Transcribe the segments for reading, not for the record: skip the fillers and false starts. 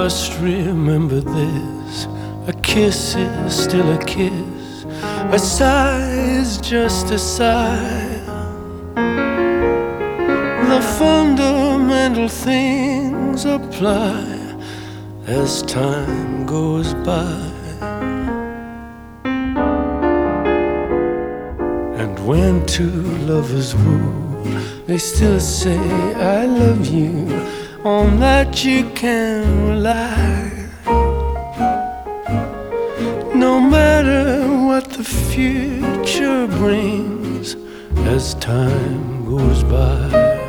must remember this: a kiss is still a kiss, a sigh is just a sigh. The fundamental things apply as time goes by. And when two lovers woo, they still say I love you, on that you can rely. No matter what the future brings as time goes by.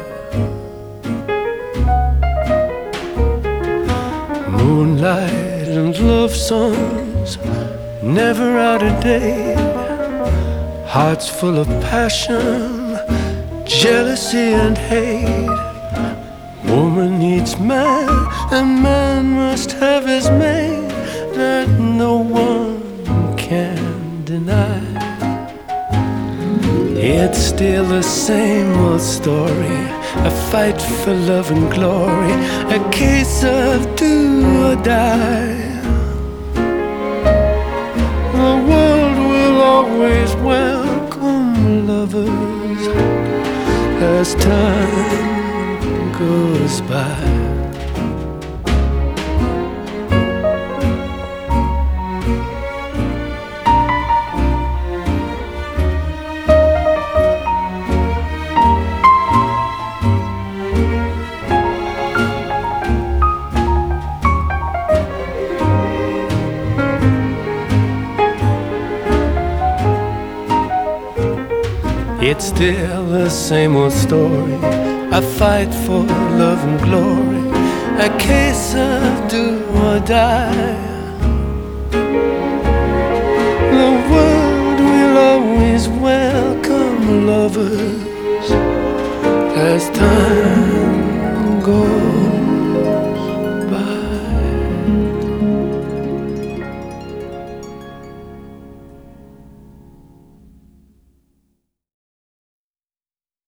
Moonlight and love songs, never out of date. Hearts full of passion, jealousy and hate. Woman needs man, and man must have his mate, that no one can deny. It's still the same old story, a fight for love and glory, a case of do or die. The world will always welcome lovers as time goes by. It's still the same old story, a fight for love and glory, a case of do or die. The world